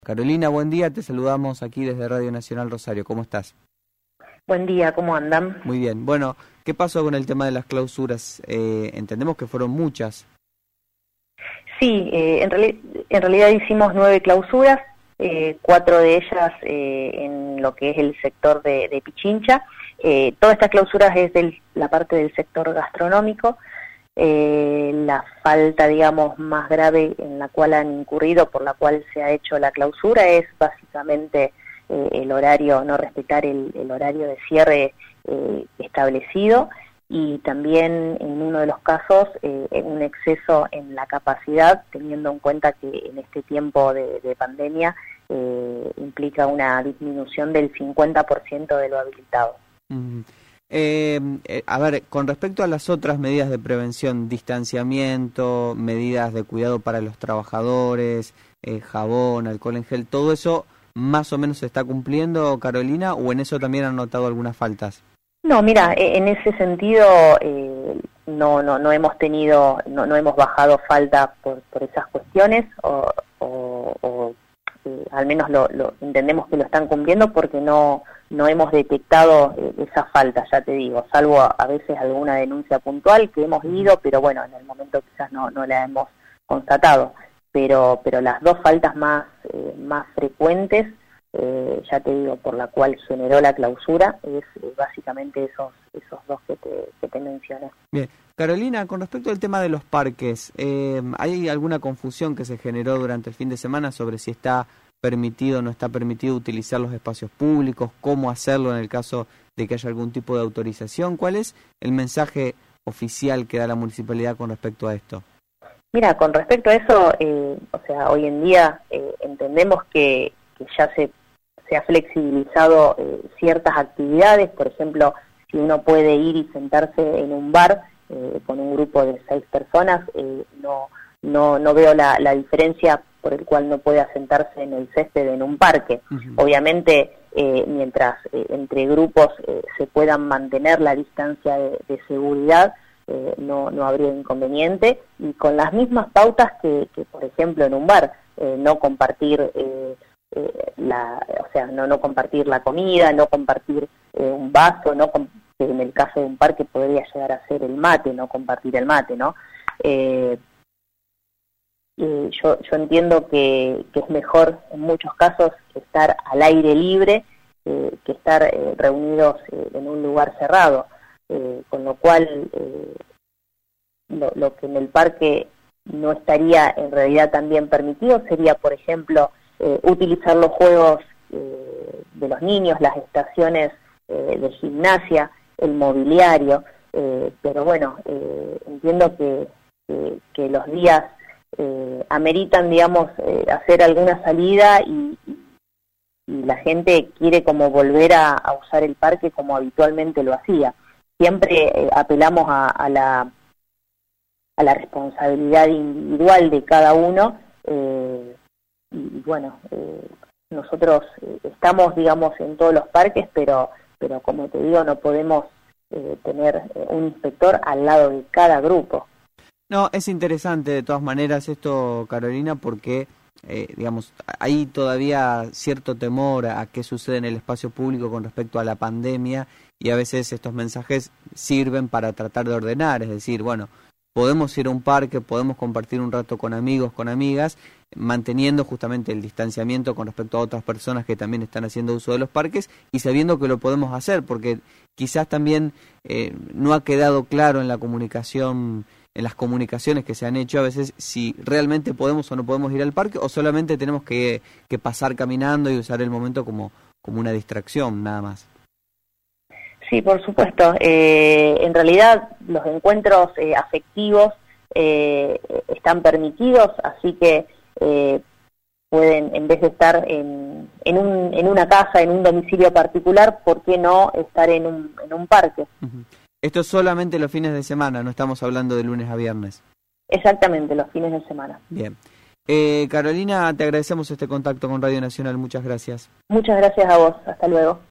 Carolina, buen día, te saludamos aquí desde Radio Nacional Rosario, ¿cómo estás? Buen día, ¿cómo andan? Muy bien, bueno, ¿qué pasó con el tema de las clausuras? Entendemos que fueron muchas. Sí, en realidad hicimos 9 clausuras, 4 de ellas en lo que es el sector de Pichincha. Todas estas clausuras es de la parte del sector gastronómico. La falta, digamos, más grave en la cual han incurrido, por la cual se ha hecho la clausura, es básicamente el horario, no respetar el horario de cierre establecido, y también en uno de los casos un exceso en la capacidad, teniendo en cuenta que en este tiempo de pandemia implica una disminución del 50% de lo habilitado. A ver, con respecto a las otras medidas de prevención, distanciamiento, medidas de cuidado para los trabajadores, jabón, alcohol en gel, ¿todo eso más o menos se está cumpliendo, Carolina, o en eso también han notado algunas faltas? No, mira, en ese sentido no hemos tenido, no hemos bajado falta por esas cuestiones, o al menos lo entendemos que lo están cumpliendo, porque no hemos detectado esa falta, ya te digo, salvo a veces alguna denuncia puntual que hemos ido, pero bueno, en el momento quizás no la hemos constatado, pero las dos faltas más frecuentes, ya te digo, por la cual generó la clausura, es básicamente esos dos que te mencioné. Bien. Carolina, con respecto al tema de los parques, ¿hay alguna confusión que se generó durante el fin de semana sobre si está permitido o no está permitido utilizar los espacios públicos? ¿Cómo hacerlo en el caso de que haya algún tipo de autorización? ¿Cuál es el mensaje oficial que da la municipalidad con respecto a esto? Mira, con respecto a eso, hoy en día entendemos que ya se ha flexibilizado ciertas actividades. Por ejemplo, si uno puede ir y sentarse en un bar con un grupo de 6 personas, no veo la diferencia por el cual no pueda sentarse en el césped en un parque. Obviamente, mientras entre grupos se puedan mantener la distancia de seguridad, no habría inconveniente, y con las mismas pautas que por ejemplo, en un bar, no compartir no compartir la comida, no compartir un vaso, en el caso de un parque podría llegar a ser el mate, no compartir el mate, ¿no? Yo entiendo que es mejor en muchos casos estar al aire libre que estar reunidos en un lugar cerrado, con lo cual lo que en el parque no estaría en realidad también permitido sería, por ejemplo, utilizar los juegos de los niños, las estaciones de gimnasia, el mobiliario, pero bueno, entiendo que los días ameritan, digamos, hacer alguna salida, y la gente quiere como volver a usar el parque como habitualmente lo hacía. Siempre apelamos a la responsabilidad individual de cada uno, y bueno, nosotros estamos, digamos, en todos los parques, pero como te digo, no podemos tener un inspector al lado de cada grupo. No, es interesante de todas maneras esto, Carolina, porque digamos, hay todavía cierto temor a qué sucede en el espacio público con respecto a la pandemia, y a veces estos mensajes sirven para tratar de ordenar, es decir, bueno, podemos ir a un parque, podemos compartir un rato con amigos, con amigas, manteniendo justamente el distanciamiento con respecto a otras personas que también están haciendo uso de los parques, y sabiendo que lo podemos hacer, porque quizás también no ha quedado claro en la comunicación, en las comunicaciones que se han hecho a veces, si realmente podemos o no podemos ir al parque, o solamente tenemos que pasar caminando y usar el momento como una distracción, nada más. Sí, por supuesto. En realidad los encuentros afectivos están permitidos, así que pueden, en vez de estar en una casa, en un domicilio particular, ¿por qué no estar en un parque? Uh-huh. Esto es solamente los fines de semana, no estamos hablando de lunes a viernes. Exactamente, los fines de semana. Bien. Carolina, te agradecemos este contacto con Radio Nacional, muchas gracias. Muchas gracias a vos, hasta luego.